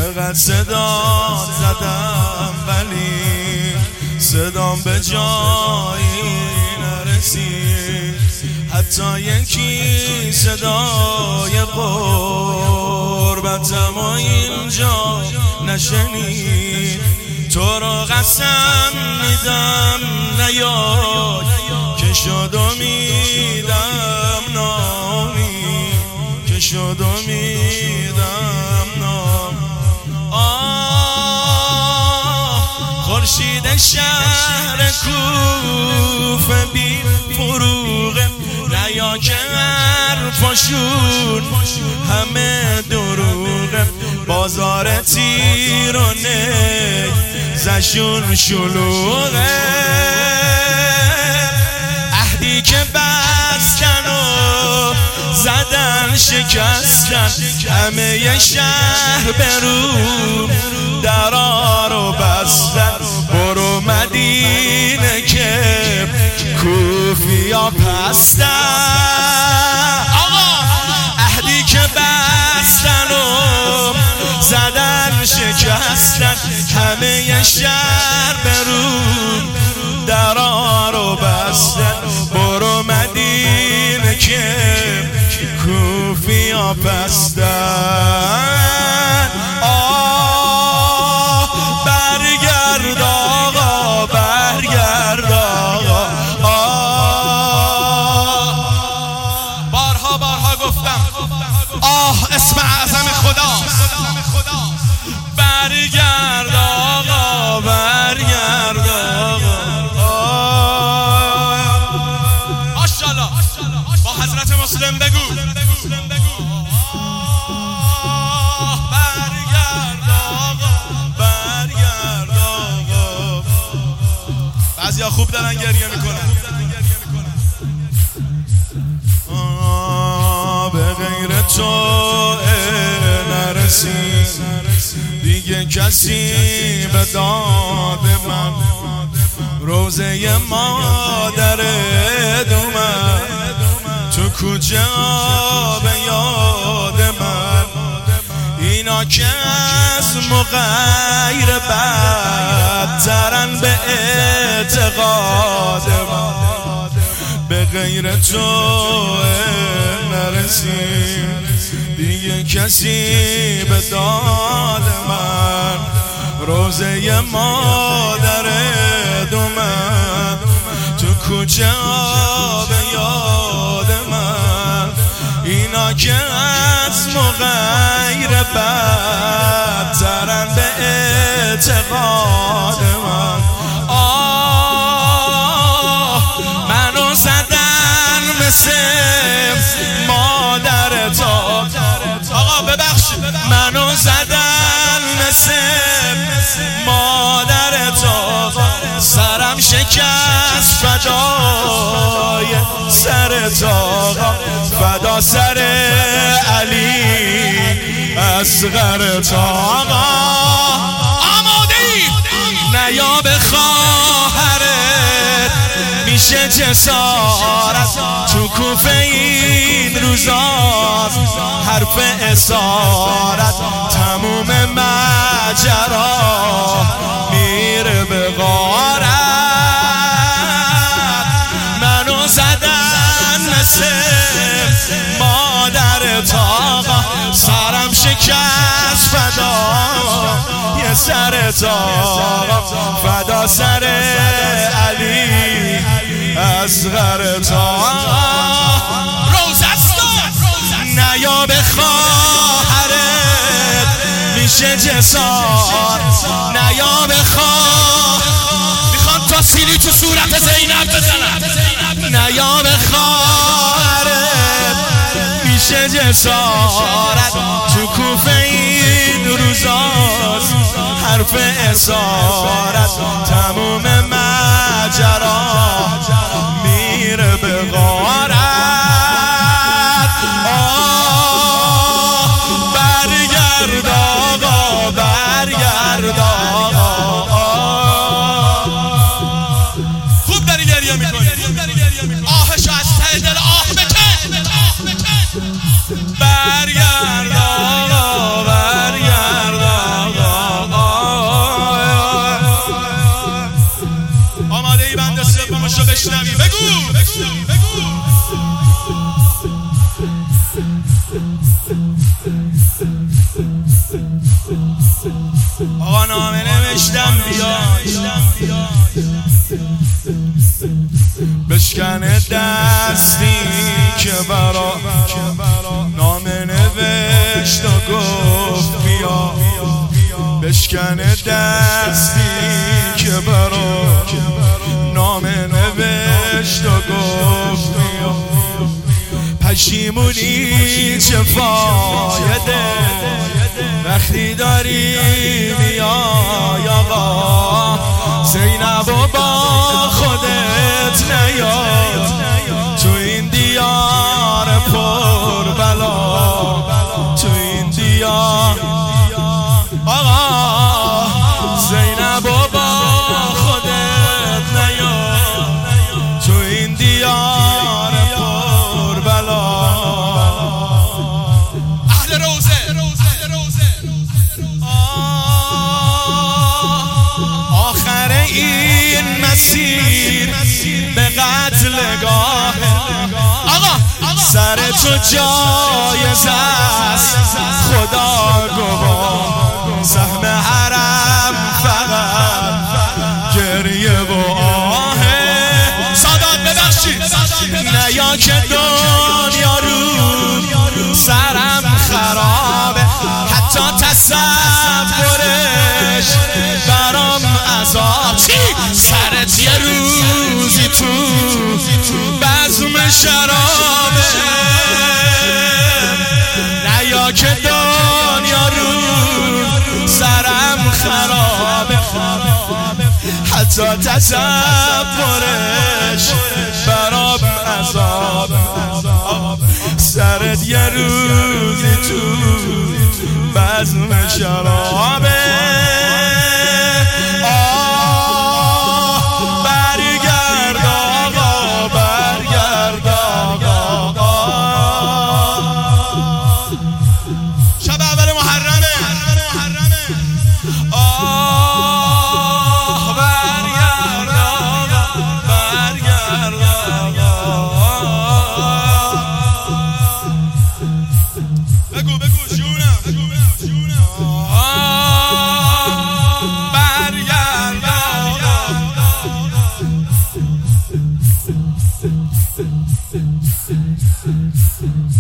چقدر صدا زدم ولی صدام به جایی نرسید، حتی یکی صدای قربتم اینجا نشنید. تو را قسم میدم نیای که شد امیدم نامی، که شد امیدم نام. خورشید شهر کوفه بی فروغه، نیا که حرفاشون همه دروغه، بازار تیر و زشون شلوغه. عهدی که بستن و زدن شکستن، همه شهر برو درا رو بستن. برو مدینه که کوفیا پستن. عهدی که بستن و زدن شکستن، همه شهر برو درا رو بستن. برو مدینه که کوفیا پستن. برگرد آقا، برگرد آقا. بارها گفتم اسم اعظم خدا. برگرد آقا، برگرد آقا. ماشاءالله با حضرت مسلم بگو. برگرد آقا، برگرد آقا. بعضیا خوب دارن گریه میکنن. به غیر تو نرسید دیگه کسی به داد من، روزه مادر دومن تو کوچه به یاد من. اینا که از مغیر بدترن به اعتقاد من، به غیر تو نرسید دیگه کسی به داد من، روزه مادر دومن تو کوچه به یاد من. اینا که از مغیر بدترن به اعتقاد من. منو زدن مثل مادر تا. آقا ببخشید، منو زدن مثل مادر تا. سرم شکست فدای سر تا، فدا سر علی اصغر تا. آماده‌ای نیا به خواهرت میشه جسارت، تو کوفه این روزا حرف اسارت. تموم ماجرا میره به غارت. منو زدن مثل مادر تاقا، سرم شکست فدا یه سر تاقا، فدا سر علی اصغر تاقا. روزستان نیا به خواهرت میشه جسار، نیا به میخوان تا سیلی تو صورت زینب بزنن. نیا به خواهرت میشه جسارت، تو کوفه این روزاست حرف اسارت. تموم ماجرا میره به غارت. برگرد آقا، برگرد آقا. خوب داری گریه میکنی. آهشو از ته دل آه بکن. برگرد آقا، برگرد آقا. آقا نامه نوشتم بیای بشکنه دستی که برا نامه نوشت و گفت بیا بشکنه دستی که برا نامه نوشت و گفت بیا پشیمونی چه فایده وقتی داری میای آقا زینب و با خودت نیاد تو این دیار پر بلا تو این دیار آقا زینب و با خودت نیاد تو این دیار پر بلا اهل روزه آخر این مسیر به قتلگاه آقا سر تو جایزه است خدا گواه سهم حرم فقط گریه و آهه سادات ببخشید نیا که دنیا رو سرم خرابه حتی تصورش برام عذاب سرت یه روزی تو بزم شرابه نیا که دنیا رو سرم خرابه حتی تصورش برام عذاب سرت یه روزی تو بزم شرابه